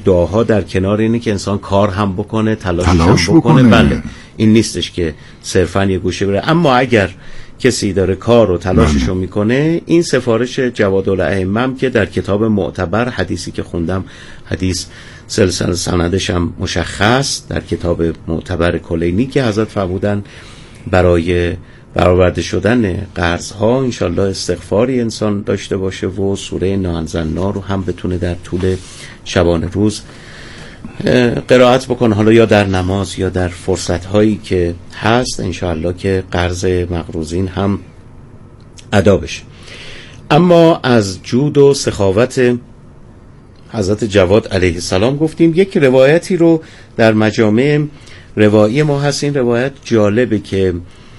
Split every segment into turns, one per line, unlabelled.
دعاها در کنار اینه که انسان کار هم بکنه، تلاش هم بکنه. بله، این نیستش که صرفا یه گوشه بره. اما اگر کسی داره کار و تلاششو میکنه، این سفارش جوادالائمه که در کتاب معتبر، حدیثی که خوندم، حدیث سلسله سندش هم مشخص در کتاب معتبر کلینی که حضرت فرمودن برای برآورده شدن قرضها انشالله استغفاری انسان داشته باشه و سوره ناانزلنا رو هم بتونه در طول شبانه روز قرائت بکنه، حالا یا در نماز یا در فرصت‌هایی که هست، انشالله که قرض مقروضین هم ادا بشه. اما از جود و سخاوت حضرت جواد علیه السلام گفتیم. یک روایتی رو در مجامع روایی ما هست. این روایت جالبه که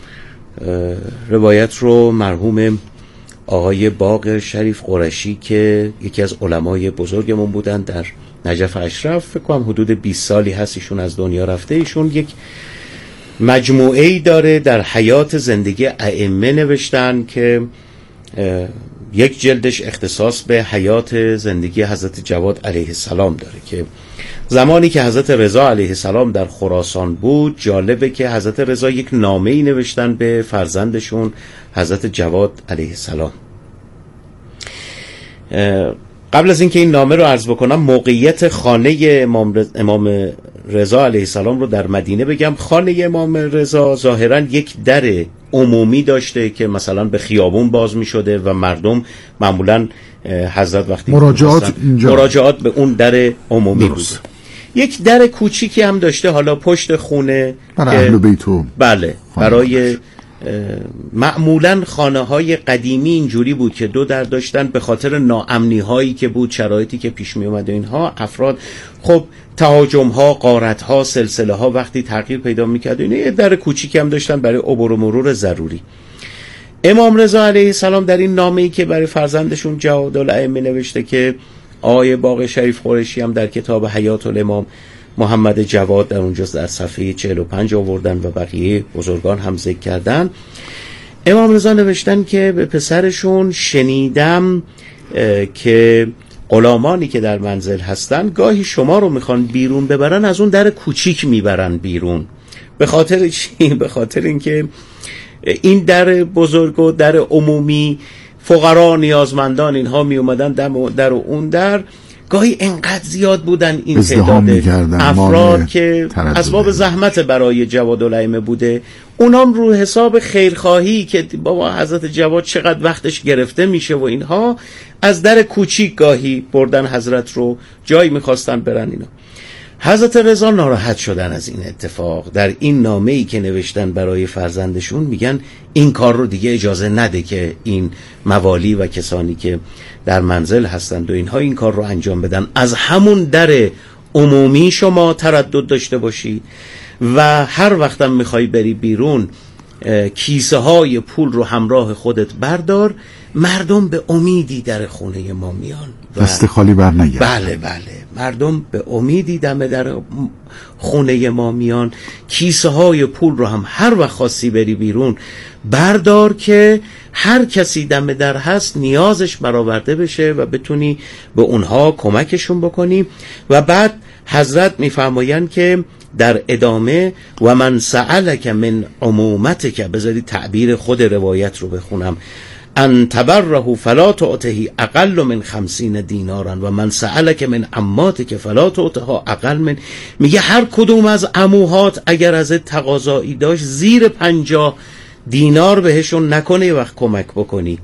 روایت رو مرحوم آقای باقر شریف قرشی که یکی از علمای بزرگمون بودن در نجف اشرف، فکر کنم حدود 20 سالی هست ایشون از دنیا رفته. ایشون یک مجموعه‌ای داره در حیات زندگی ائمه نوشتن که یک جلدش اختصاص به حیات زندگی حضرت جواد علیه السلام داره که زمانی که حضرت رضا علیه السلام در خراسان بود، جالبه که حضرت رضا یک نامه‌ای نوشتن به فرزندشون حضرت جواد علیه السلام. قبل از اینکه این نامه رو عرض بکنم، موقعیت خانه امام رضا علیه السلام رو در مدینه بگم. خانه امام رضا ظاهراً یک در عمومی داشته که مثلا به خیابون باز می شده و مردم معمولاً حضرت وقتی مراجعات به اون در عمومی بود. یک در کوچیکی هم داشته حالا پشت خونه
برای اهل بیتو.
بله، برای معمولاً خانه های قدیمی اینجوری بود که دو در داشتن به خاطر ناامنی هایی که بود، شرایطی که پیش می اومد اینها، افراد خب تهاجم ها، غارت ها، سلسله ها وقتی تغییر پیدا میکرد، یه در کوچیکی هم داشتن برای عبور و مرور ضروری. امام رضا علیه السلام در این نامه‌ای که برای فرزندشون جوادالائمه نوشته که آقای باقر شریف قرشی هم در کتاب حیات الامام محمد جواد در اونجا در صفحه 45 آوردن و بقیه بزرگان هم ذکر کردن. امام رضا نوشتن که به پسرشون شنیدم که غلامانی که در منزل هستن گاهی شما رو میخوان بیرون ببرن، از اون در کوچیک میبرن بیرون. به خاطر چی؟ به خاطر اینکه این در بزرگ و در عمومی فقرا نیازمندان اینها می اومدن در اون در گاهی انقدر زیاد بودن این تعداد افراد که اسباب زحمت برای جوادالائمه بوده. اونام رو حساب خیرخواهی که بابا حضرت جواد چقدر وقتش گرفته میشه و اینها، از در کوچیک گاهی بردن حضرت رو، جایی میخواستن برن اینا. حضرت رضا ناراحت شدن از این اتفاق. در این نامه‌ای که نوشتن برای فرزندشون میگن این کار رو دیگه اجازه نده که این موالی و کسانی که در منزل هستند و اینها این کار رو انجام بدن. از همون در عمومی شما تردد داشته باشی و هر وقتم میخوای بری بیرون کیسه های پول رو همراه خودت بردار. مردم به امیدی در خونه ما میان،
دست خالی بر نگرد.
بله بله، مردم به امیدی دم در خونه ما میان. کیسه های پول رو هم هر وقت خواستی بری بیرون بردار که هر کسی دم در هست نیازش برآورده بشه و بتونی به اونها کمکشون بکنی. و بعد حضرت میفرمایند که در ادامه و من سألک من عمومتک، بذاری تعبیر خود روایت رو بخونم، ان تبره فلا تعطه اقل من 50 دینارا و من سألک من عماتک فلا تعطها اقل من، میگه هر کدوم از عموهات اگر از تقاضایی داشت زیر 50 دینار بهشون نکنه وقت کمک بکنی،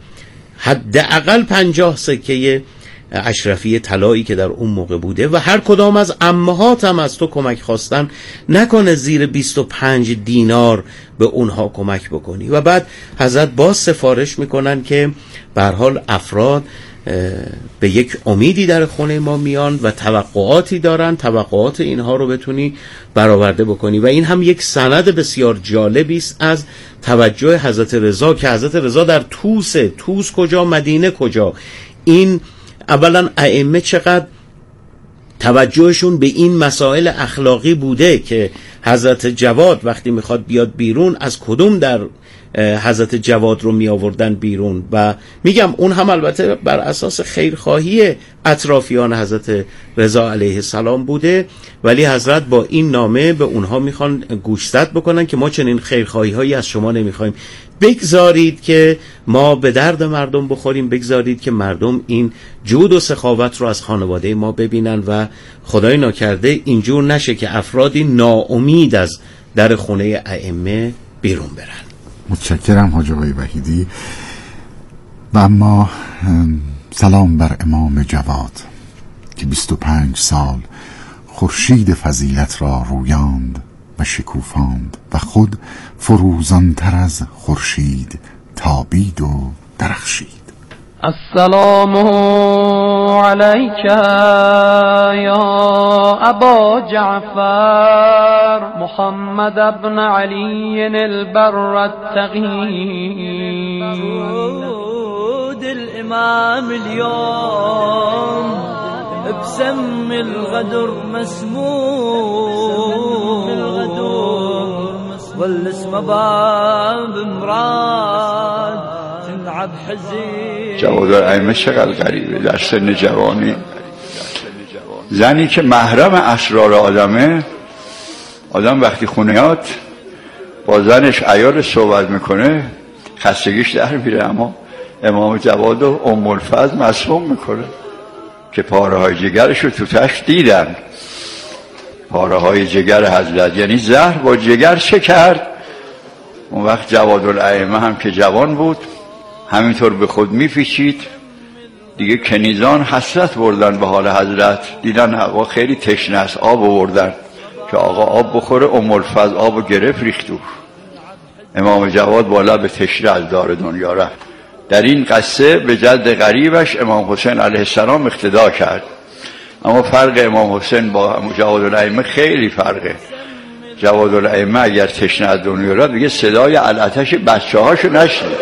حداقل 50 سکه اشرفی طلایی که در اون موقع بوده، و هر کدام از عمهات هم از تو کمک خواستن نکنه زیر 25 دینار به اونها کمک بکنی. و بعد حضرت باز سفارش میکنن که به هر حال افراد به یک امیدی در خونه ما میان و توقعاتی دارن، توقعات اینها رو بتونی برآورده بکنی. و این هم یک سند بسیار جالبی است از توجه حضرت رضا که حضرت رضا در توس کجا، مدینه کجا، این اولا ائمه چقدر توجهشون به این مسائل اخلاقی بوده که حضرت جواد وقتی میخواد بیاد بیرون از کدوم در حضرت جواد رو می آوردن بیرون. و میگم اون هم البته بر اساس خیرخواهی اطرافیان حضرت رضا علیه السلام بوده، ولی حضرت با این نامه به اونها میخوان گوشزد بکنن که ما چنین خیرخواهی هایی از شما نمیخوایم، بگذارید که ما به درد مردم بخوریم، بگذارید که مردم این جود و سخاوت رو از خانواده ما ببینن و خدای ناکرده اینجور نشه که افرادی ناامید از در خونه ائمه بیرون برن.
متشکرم حاج آقای وحیدی. و اما سلام بر امام جواد که 25 سال خورشید فضیلت را رویاند و شکوفاند و خود فروزانتر از خورشید تابید و درخشید.
السلام علیک یا ابا جعفر محمد ابن علی البر التقی الامام اليوم بسم الغدر مسموم والاسم باب مراد تنعب حزين.
جواد الائمه چقدر غریبه، در سن جوانی زنی که محرم اسرار آدمه، آدم وقتی خونه‌ات با زنش عیار صحبت میکنه خستگیش در میره، اما امام جواد و ام الفضل مسموم میکنه که پاره های جگرش رو تو تشت دیدن. پاره های جگر حضرت، یعنی زهر با جگر چه کرد. اون وقت جواد الائمه هم که جوان بود همینطور به خود میپیچید دیگه. کنیزان حسرت بردن به حال حضرت، دیدن هوا خیلی تشنه است، آب آوردن که آقا آب بخوره. ام الفضل آب گرفت ریخت. امام جواد بالا به تشنه از دار دنیا رفت. در این قصه به جد غریبش امام حسین علیه السلام اقتدا کرد، اما فرق امام حسین با جواد الائمه خیلی فرقه. جواد الائمه اگر تشنه از دنیا رفت دیگه صدای العطش بچه‌هاشو نشنید،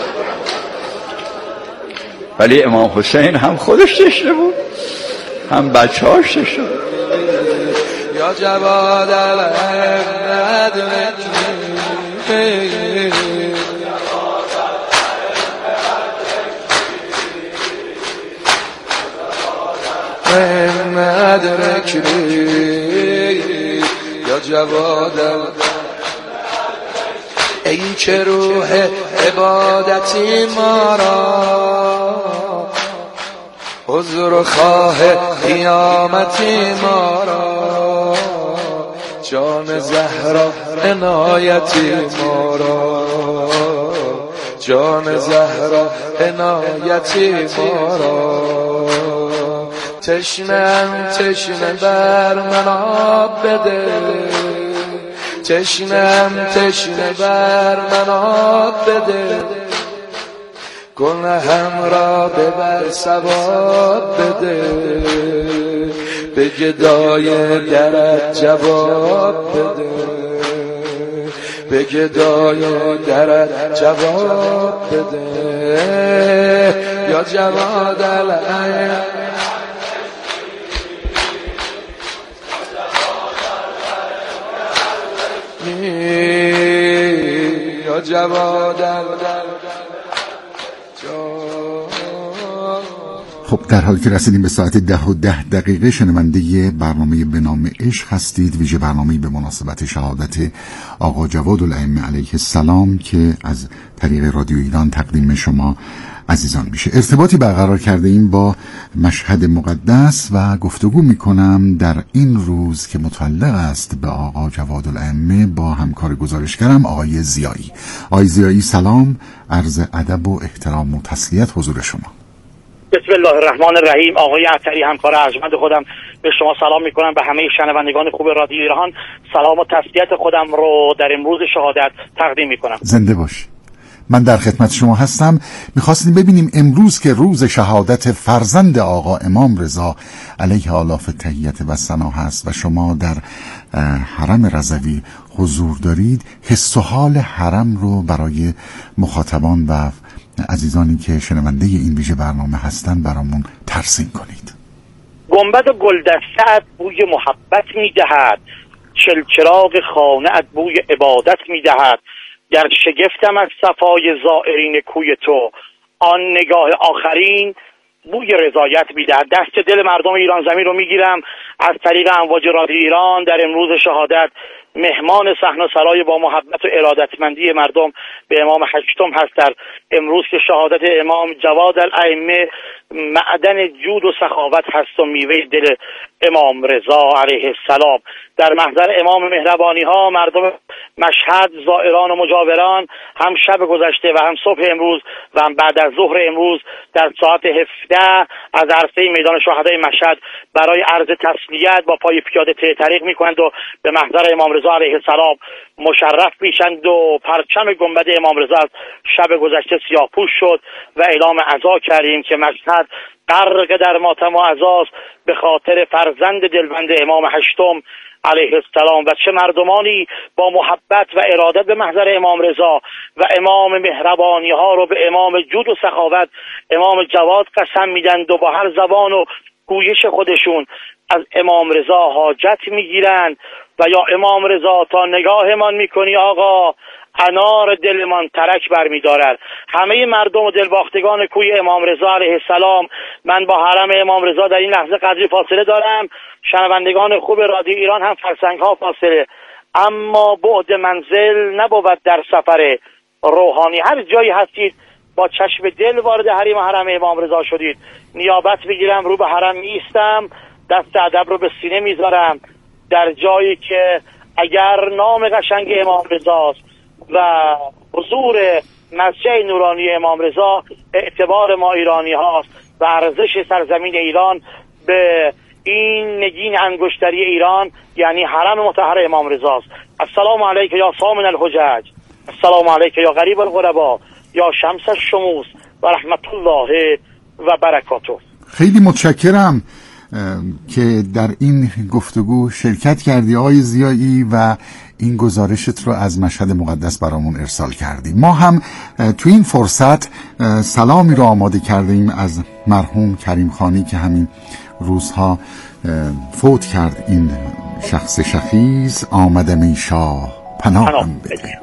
ولی امام حسین هم خودش تشنه بود هم بچه‌هاش تشنه بود.
یا جواد الائمه ندرکلی یا جواد ای که روح عبادتی ما را، حضور خواه قیامتی ما را، جان زهرا عنایتی ما را، جان زهرا عنایتی ما را. تشنم تشنه بر من آب بده، تشنم تشنه بر من آب بده، گناهم را ببر ثواب بده، به گدای درت جواب بده، به گدای درت جواب بده. یا جواد الائمه یا جواد
خب در حالی که رسیدیم به ساعت 10:10 شنونده برنامه به نام عشق هستید، ویژه برنامه‌ای به مناسبت شهادت آقا جواد الائمه علیه السلام که از طریق رادیو ایران تقدیم شما عزیزان میشه. ارتباطی برقرار کرده ایم با مشهد مقدس و گفتگو میکنم در این روز که متعلق است به آقا جواد الائمه با همکار گزارشگرم آقای زیایی. آقای زیایی سلام، عرض ادب و احترام و تسلیت حضور شما.
بسم الله الرحمن الرحیم. آقای عطری همکار ارجمند خودم به شما سلام میکنم، به همه شنوندگان خوب رادیو ایران سلام و تسلیت خودم رو در امروز شهادت تقدیم میکنم.
زنده باش. من در خدمت شما هستم. میخواستیم ببینیم امروز که روز شهادت فرزند آقا امام رضا علیه آلاف تحیت و ثنا هست و شما در حرم رضوی حضور دارید، حس و حال حرم رو برای مخاطبان و عزیزانی که شنونده این ویژه برنامه هستن برامون ترسیم کنید.
گنبد و گلدسته‌ات بوی محبت میدهد، چلچراغ خانه‌ات بوی عبادت میدهد، گر شگفتم از صفای زائرین کوی تو، آن نگاه آخرین بوی رضایت میدهد. دست دل مردم ایران زمین رو میگیرم از طریق امواج رادیو ایران در امروز شهادت. مهمان صحن سرای با محبت و ارادتمندی مردم به امام هشتم هست در امروز که شهادت امام جواد الائمه معدن جود و سخاوت هست و میوه دل امام رضا علیه السلام. در محضر امام مهربانی ها مردم مشهد، زائران و مجاوران هم شب گذشته و هم صبح امروز و هم بعد از ظهر امروز در ساعت 17 از عرصه میدان شهدای مشهد برای عرض تسلیت با پای پیاده طریق میکنند و به محضر امام رضا علیه السلام مشرف میشند و پرچم گنبد امام رضا از شب گذشته سیاه‌پوش شد و اعلام عزا کردیم که مشهد غرق در ماتم و عزاست به خاطر فرزند دلبند امام هشتم علیه السلام. و چه مردمانی با محبت و ارادت به محضر امام رضا و امام مهربانی ها رو به امام جود و سخاوت امام جواد قسم میدند و با هر زبان و گویش خودشون از امام رضا حاجت میگیرند و یا امام رضا تا نگاهمان میکنی آقا انار دلمان ترک برمیدارد. همه مردم و دلباختگان کوی امام رضا علیه السلام، من با حرم امام رضا در این لحظه قدری فاصله دارم، شنوندگان خوب رادیو ایران هم فرسنگ ها فاصله، اما بعد منزل نبود در سفر روحانی. هر جایی هستید با چشم دل وارد حرم امام رضا شدید، نیابت میگیرم رو به حرم میستم، دست ادب رو به سینه میذارم در جایی که اگر نام قشنگ امام رضاست و حضور مسجد نورانی امام رضا اعتبار ما ایرانی هاست و ارزش سرزمین ایران به این نگین انگشتری ایران یعنی حرم مطهر امام رضاست. السلام علیک یا سامن الحجج، السلام علیک یا غریب الغربا، یا شمس الشموس و رحمت الله و برکاته.
خیلی متشکرم که در این گفتگو شرکت کردی آقای ضیایی و این گزارشت رو از مشهد مقدس برامون ارسال کردی. ما هم تو این فرصت سلامی رو آماده کردیم از مرحوم کریم خانی که همین روزها فوت کرد. این شخص شخیص آمدم ای شاه پناهم بده.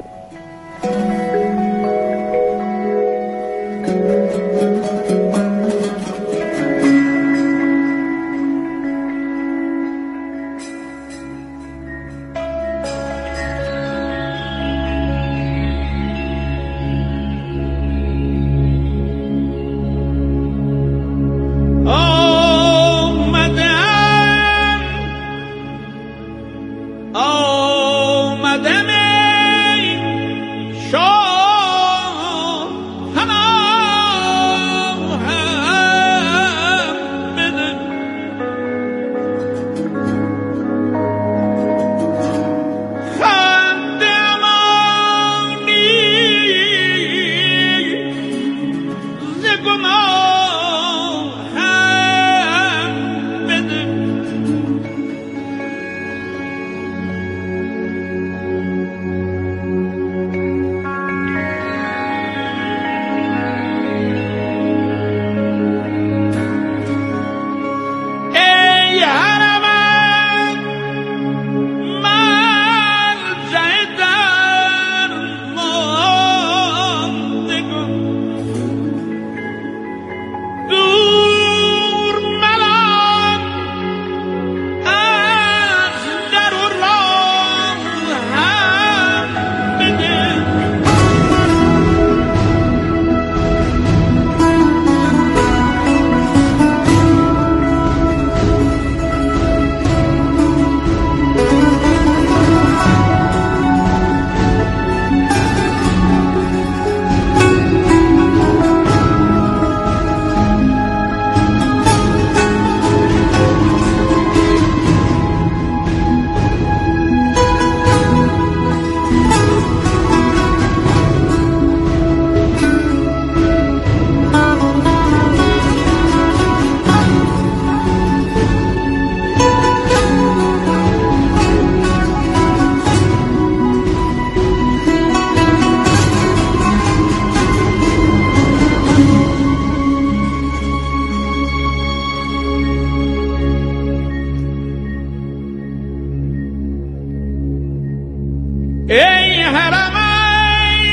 ای حرم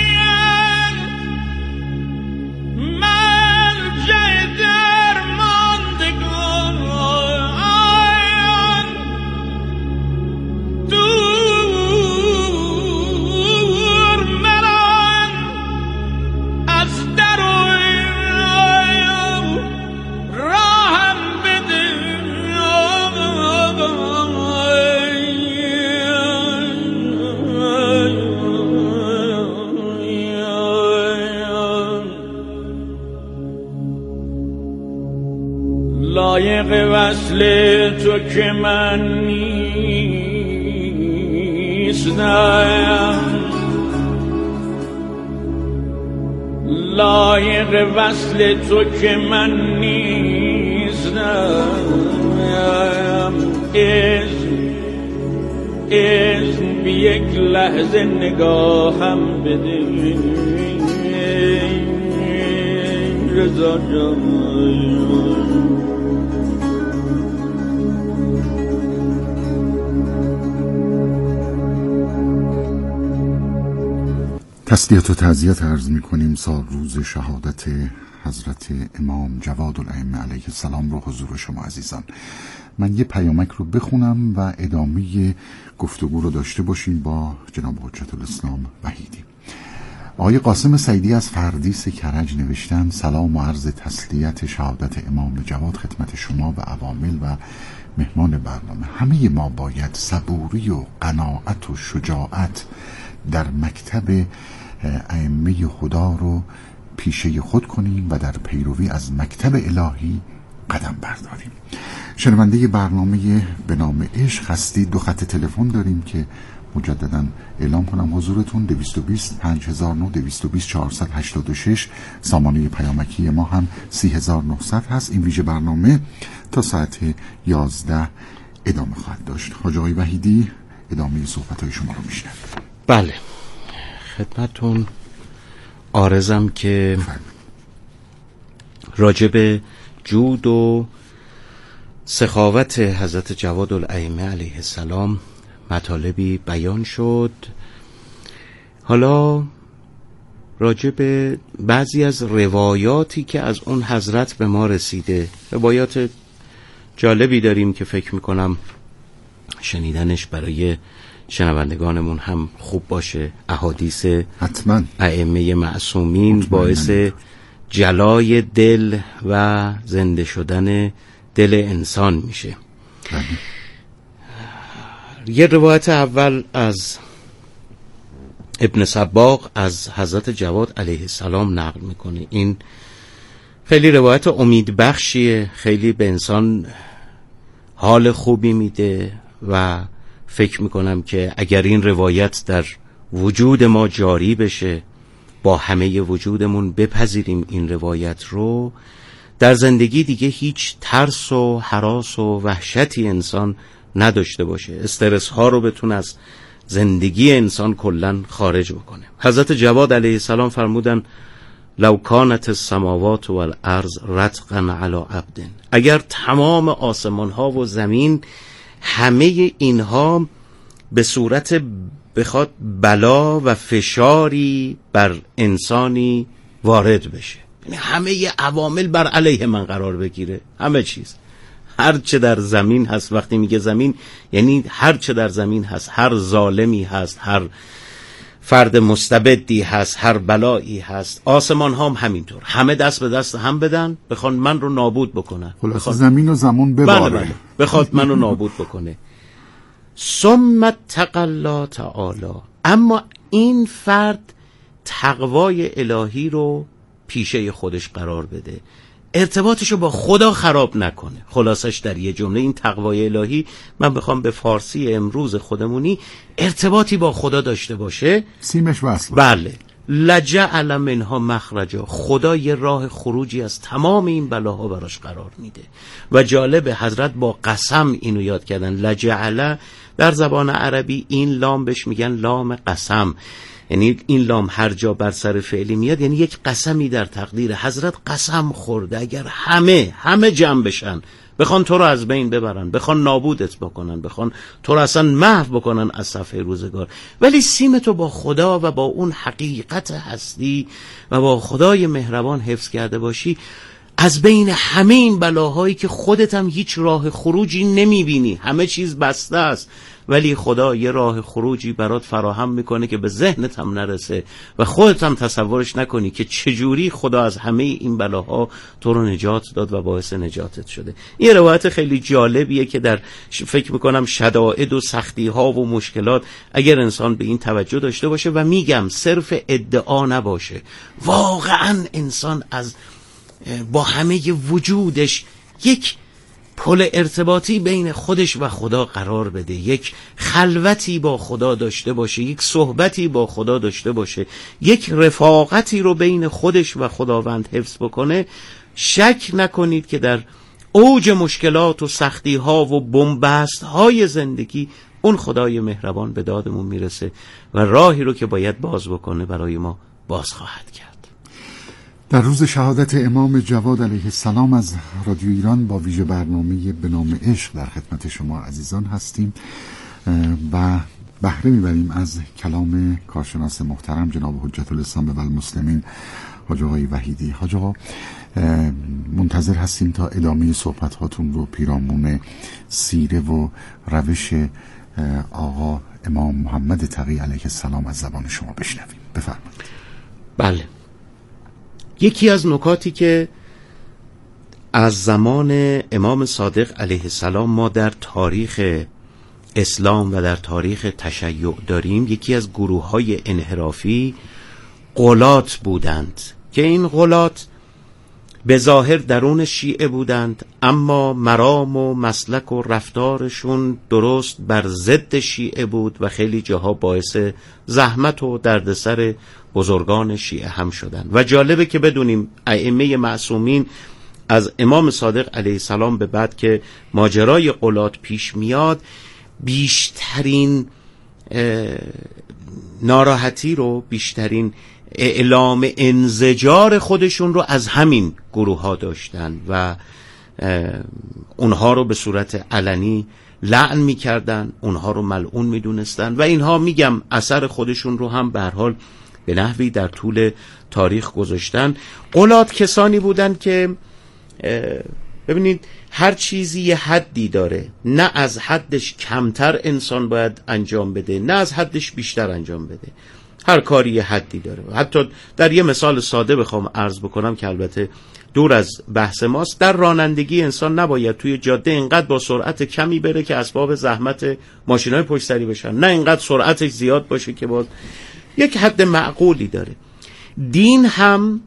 وصل تو که من نیستم، لایق وصل تو که من نیستم، اسم بی یک لحظه نگاهم بده رضا جان.
تسلیت و تعزیت عرض می کنیم سال روز شهادت حضرت امام جواد الائمه علیه السلام رو حضور شما عزیزان. من یه پیامک رو بخونم و ادامه گفتگو رو داشته باشیم با جناب حجت الاسلام وحیدی. آقای قاسم سعیدی از فردیس کرج نوشتن: سلام و عرض تسلیت شهادت امام جواد خدمت شما و عوامل و مهمان برنامه. همه ما باید صبوری و قناعت و شجاعت در مکتب ائمه خدا رو پیشه خود کنیم و در پیروی از مکتب الهی قدم برداریم. شنونده برنامه به نام عشق هستید. 2 خط تلفن داریم که مجددا اعلام کنم حضورتون: 220 5009 220 486. سامانه پیامکی ما هم 30900 هست. این ویژه برنامه تا ساعت 11 ادامه خواهد داشت. حاج آقای وحیدی ادامه صحبت‌های شما رو میشنویم.
بله، خدمتون عارضم که راجب جود و سخاوت حضرت جواد الائمه علیه السلام مطالبی بیان شد. حالا راجب بعضی از روایاتی که از اون حضرت به ما رسیده، روایات جالبی داریم که فکر میکنم شنیدنش برای شنوندگانمون هم خوب باشه. احادیث
حتما
ائمه معصومین باعث جلای دل و زنده شدن دل انسان میشه. یه روایت اول از ابن سباق از حضرت جواد علیه السلام نقل میکنه. این خیلی روایت امید بخشیه، خیلی به انسان حال خوبی میده و فکر میکنم که اگر این روایت در وجود ما جاری بشه، با همه وجودمون بپذیریم این روایت رو، در زندگی دیگه هیچ ترس و هراس و وحشتی انسان نداشته باشه، استرس ها رو بتونه از زندگی انسان کلن خارج بکنه. حضرت جواد علیه السلام فرمودن: لو کانت السماوات والارض رتقا علی عبد، اگر تمام آسمان ها و زمین همه اینها به صورت بخواد بلا و فشاری بر انسانی وارد بشه، یعنی همه عوامل بر علیه من قرار بگیره، همه چیز، هر چه در زمین هست، وقتی میگه زمین یعنی هر چه در زمین هست، هر ظالمی هست، هر فرد مستبدی هست، هر بلایی هست، آسمان هم همینطور، همه دست به دست هم بدن بخوان من رو نابود بکنن،
خلاص زمین و زمان بباره.
بله بخواد من رو نابود بکنه. ثم تقلا تعالی، اما این فرد تقوای الهی رو پیشه خودش قرار بده، ارتباطشو با خدا خراب نکنه. خلاصش در یه جمله این تقوای الهی، من بخوام به فارسی امروز خودمونی، ارتباطی با خدا داشته باشه،
سیمش وصل.
بله، لجعل منها مخرجا، خدا یه راه خروجی از تمام این بلاها براش قرار میده. و جالب، حضرت با قسم اینو یاد کردن. لجعل در زبان عربی این لام بهش میگن لام قسم، یعنی این لام هر جا بر سر فعلی میاد یعنی یک قسمی در تقدیر. حضرت قسم خورده اگر همه جمع بشن بخوان تو رو از بین ببرن، بخوان نابودت بکنن، بخوان تو رو اصلا محو بکنن از صفحه روزگار، ولی سیم تو با خدا و با اون حقیقت هستی و با خدای مهربان حفظ کرده باشی، از بین همه این بلاهایی که خودت هم هیچ راه خروجی نمیبینی، همه چیز بسته است، ولی خدا یه راه خروجی برات فراهم میکنه که به ذهنت هم نرسه و خودت هم تصورش نکنی که چجوری خدا از همه این بلاها تو رو نجات داد و باعث نجاتت شده. این روایت خیلی جالبیه که در فکر میکنم شدائد و سختی ها و مشکلات اگر انسان به این توجه داشته باشه و میگم صرف ادعا نباشه، واقعا انسان از با همه وجودش یک پل ارتباطی بین خودش و خدا قرار بده، یک خلوتی با خدا داشته باشه، یک صحبتی با خدا داشته باشه، یک رفاقتی رو بین خودش و خداوند حفظ بکنه، شک نکنید که در اوج مشکلات و سختی ها و بنبست های زندگی اون خدای مهربان به دادمون میرسه و راهی رو که باید باز بکنه برای ما باز خواهد کرد.
در روز شهادت امام جواد علیه السلام از رادیو ایران با ویژه برنامه به نام عشق در خدمت شما عزیزان هستیم و بهره میبریم از کلام کارشناس محترم جناب حجت الاسلام و المسلمین حاج آقای وحیدی. حاج آقا منتظر هستیم تا ادامه صحبت هاتون رو پیرامون سیره و روش آقا امام محمد تقی علیه السلام از زبان شما بشنویم. بفرمایید.
بله، یکی از نکاتی که از زمان امام صادق علیه السلام ما در تاریخ اسلام و در تاریخ تشیع داریم، یکی از گروه‌های انحرافی غلات بودند که این غلات به ظاهر درون شیعه بودند، اما مرام و مسلک و رفتارشون درست بر ضد شیعه بود و خیلی جاها باعث زحمت و دردسر بزرگان شیعه هم شدند. و جالبه که بدونیم ائمه معصومین از امام صادق علیه السلام به بعد که ماجرای غلات پیش میاد، بیشترین ناراحتی رو، بیشترین اعلام انزجار خودشون رو از همین گروه ها داشتن و اونها رو به صورت علنی لعن میکردن، اونها رو ملعون میدونستن و اینها میگم اثر خودشون رو هم به هر حال به نحوی در طول تاریخ گذاشتن. غلات کسانی بودن که ببینید هر چیزی یه حدی داره، نه از حدش کمتر انسان باید انجام بده، نه از حدش بیشتر انجام بده. هر کاری یه حدی داره. حتی در یه مثال ساده بخوام عرض بکنم که البته دور از بحث ماست، در رانندگی انسان نباید توی جاده اینقدر با سرعت کمی بره که اسباب زحمت ماشینای پشت سری بشن، نه اینقدر سرعتش زیاد باشه که باز یک حد معقولی داره. دین هم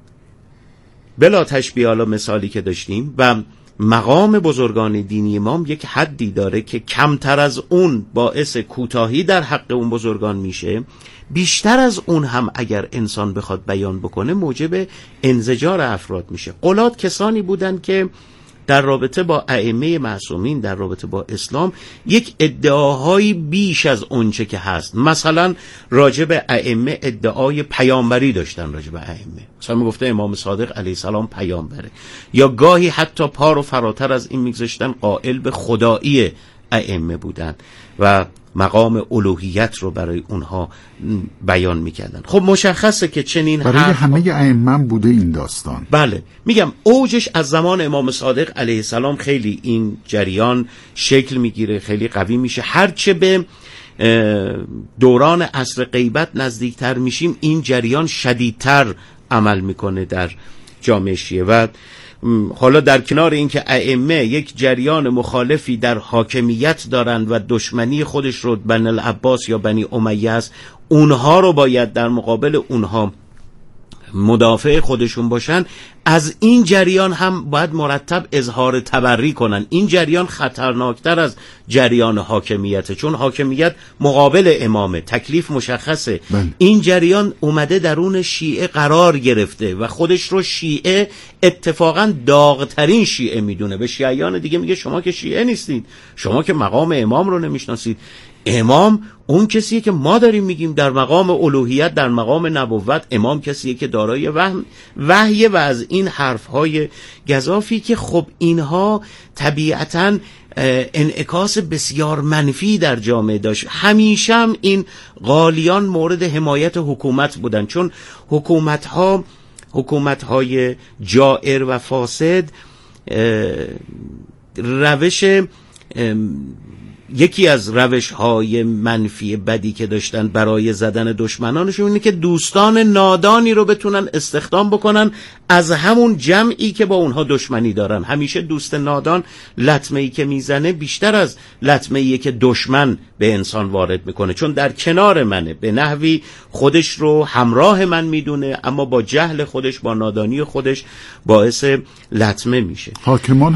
بلا تشبیه، حالا مثالی که داشتیم، و مقام بزرگان دینی امام یک حدی داره که کمتر از اون باعث کوتاهی در حق اون بزرگان میشه، بیشتر از اون هم اگر انسان بخواد بیان بکنه موجب انزجار افراد میشه. غلات کسانی بودن که در رابطه با ائمه معصومین، در رابطه با اسلام، یک ادعاهایی بیش از اونچه که هست. مثلا راجع به ائمه ادعای پیامبری داشتن، راجع به ائمه مثلا میگفته امام صادق علیه السلام پیامبره، یا گاهی حتی پا رو فراتر از این میگذاشتن، قائل به خدایی ائمه بودن و مقام الوهیت رو برای اونها بیان میکردن. خب مشخصه که چنین
برای همه ائمه بوده این داستان.
بله، میگم اوجش از زمان امام صادق علیه السلام خیلی این جریان شکل میگیره، خیلی قوی میشه. هرچه به دوران عصر غیبت نزدیکتر میشیم این جریان شدیدتر عمل میکنه در جامعه شیعه. و حالا در کنار این که ائمه یک جریان مخالفی در حاکمیت دارند و دشمنی خودش رو بنی العباس یا بنی امیه است، اونها رو باید در مقابل اونها مدافع خودشون باشن، از این جریان هم باید مرتب اظهار تبری کنن. این جریان خطرناکتر از جریان حاکمیته، چون حاکمیت مقابل امامه، تکلیف مشخصه. این جریان اومده درون شیعه قرار گرفته و خودش رو شیعه اتفاقا داغترین شیعه میدونه. به شیعیان دیگه میگه شما که شیعه نیستید، شما که مقام امام رو نمیشناسید. امام اون کسیه که ما داریم میگیم در مقام الوهیت، در مقام نبوت. امام کسیه که دارای وحی و از این حرفهای گزافی که خب اینها طبیعتاً انعکاس بسیار منفی در جامعه داشت. همیشه هم این غالیان مورد حمایت حکومت بودن، چون حکومت‌های جائر و فاسد یکی از روش‌های منفی بدی که داشتن برای زدن دشمنانشون اینه که دوستان نادانی رو بتونن استخدام بکنن از همون جمعی که با اونها دشمنی دارن. همیشه دوست نادان لطمه‌ای که میزنه بیشتر از لطمه‌ای که دشمن به انسان وارد میکنه، چون در کنار منه، به نحوی خودش رو همراه من میدونه، اما با جهل خودش، با نادانی خودش باعث لطمه میشه.
حاکمان هم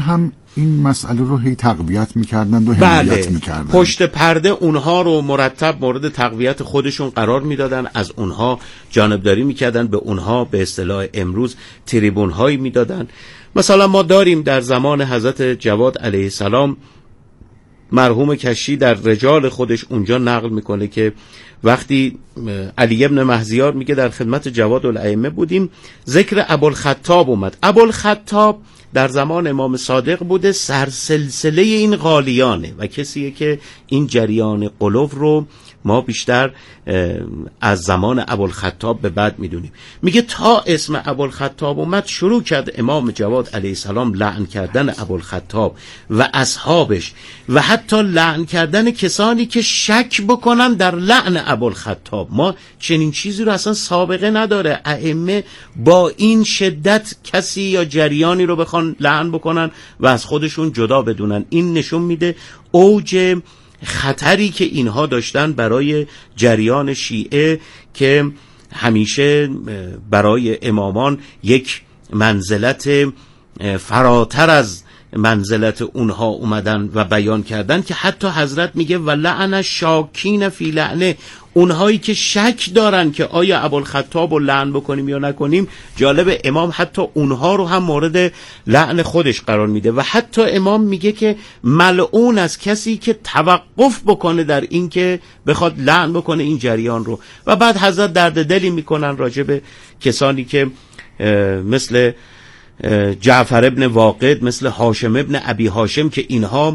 این مسئله رو هی تقویت میکردند و حمایت میکردند.
پشت پرده اونها رو مرتب مورد تقویت خودشون قرار میدادن، از اونها جانبداری میکردن، به اونها به اصطلاح امروز تریبون هایی میدادن. مثلا ما داریم در زمان حضرت جواد علیه السلام، مرحوم کشی در رجال خودش اونجا نقل میکنه که وقتی علی ابن مهزیار میگه در خدمت جواد الائمه بودیم، ذکر ابوالخطاب اومد. ابوالخطاب در زمان امام صادق بوده، سرسلسله این غالیانه و کسیه که این جریان قلو رو ما بیشتر از زمان ابوالخطاب به بعد میدونیم. میگه تا اسم ابوالخطاب اومد شروع کرد امام جواد علیه السلام لعن کردن ابوالخطاب و اصحابش و حتی لعن کردن کسانی که شک بکنن در لعن ابوالخطاب. ما چنین چیزی رو اصلا سابقه نداره، ائمه با این شدت کسی یا جریانی رو بخوان لعن بکنن و از خودشون جدا بدونن. این نشون میده اوج خطری که اینها داشتن برای جریان شیعه که همیشه برای امامان یک منزلت فراتر از منزلت اونها اومدن و بیان کردن که حتی حضرت میگه ولعن شاکین فی لعنه، اونهایی که شک دارن که آیا ابوالخطاب رو لعن بکنیم یا نکنیم. جالب، امام حتی اونها رو هم مورد لعن خودش قرار میده و حتی امام میگه که ملعون از کسی که توقف بکنه در این که بخواد لعن بکنه این جریان رو. و بعد حضرت درد دلی میکنن راجع به کسانی که مثل جعفر ابن واقد، مثل هاشم ابن ابی هاشم که اینها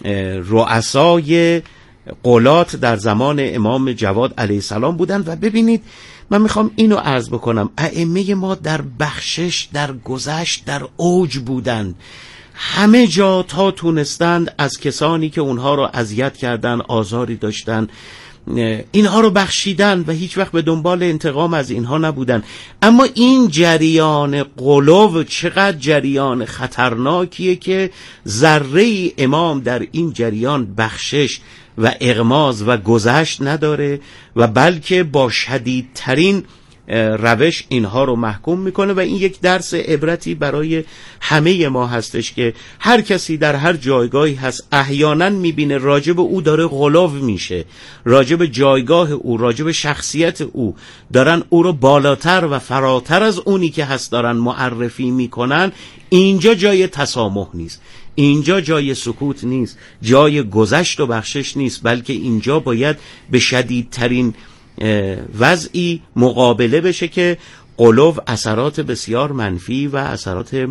رؤسای قولات در زمان امام جواد علیه السلام بودن. و ببینید من میخوام اینو عرض بکنم، ائمه ما در بخشش، در گذشت، در اوج بودن، همه جا تا تونستند از کسانی که اونها رو اذیت کردن، آزاری داشتن، اینها رو بخشیدن و هیچ وقت به دنبال انتقام از اینها نبودن. اما این جریان قلو چقدر جریان خطرناکیه که ذره امام در این جریان بخشش و اغماض و گذشت نداره و بلکه با شدیدترین روش اینها رو محکوم میکنه. و این یک درس عبرتی برای همه ما هستش که هر کسی در هر جایگاهی هست احیانا میبینه راجب او داره غلو میشه، راجب جایگاه او، راجب شخصیت او دارن او رو بالاتر و فراتر از اونی که هست دارن معرفی میکنن. اینجا جای تسامح نیست، اینجا جای سکوت نیست، جای گذشت و بخشش نیست، بلکه اینجا باید به شدیدترین وضعی مقابله بشه که قلو اثرات بسیار منفی و اثرات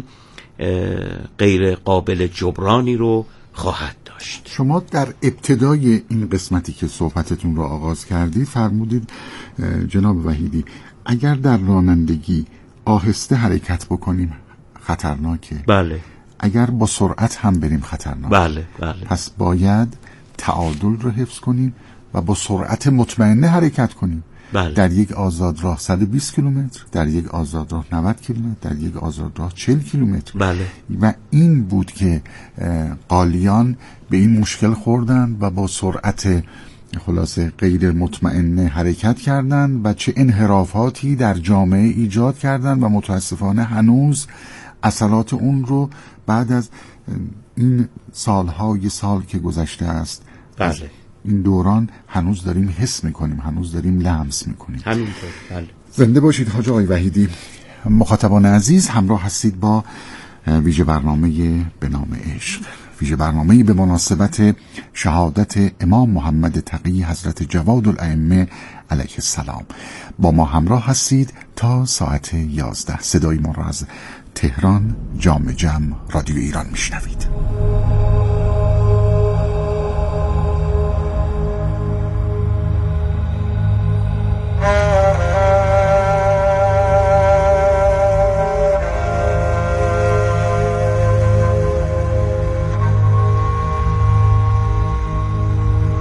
غیر قابل جبرانی رو خواهد داشت.
شما در ابتدای این قسمتی که صحبتتون رو آغاز کردید فرمودید جناب وحیدی اگر در رانندگی آهسته حرکت بکنیم خطرناکه.
بله.
اگر با سرعت هم بریم خطرناکه.
بله.
پس باید تعادل رو حفظ کنیم و با سرعت مطمئنه حرکت کنیم.
بله.
در یک آزادراه 120 کیلومتر، در یک آزادراه 90 کیلومتر، در یک آزادراه 40 کیلومتر.
بله.
و این بود که قالیان به این مشکل خوردن و با سرعت خلاصه غیر مطمئنه حرکت کردند و چه انحرافاتی در جامعه ایجاد کردند و متاسفانه هنوز اثرات اون رو بعد از این سالهای سال که گذشته است،
بله،
این دوران هنوز داریم حس میکنیم، هنوز داریم لمس میکنیم.
همینطور. بله.
زنده باشید حاج آقای وحیدی. مخاطبان عزیز، همراه هستید با ویژه برنامه به نام عشق، ویژه برنامه به مناسبت شهادت امام محمد تقی حضرت جواد الائمه علیه السلام. با ما همراه هستید تا ساعت 11. صدای ما را از تهران جام جم رادیو ایران میشنوید.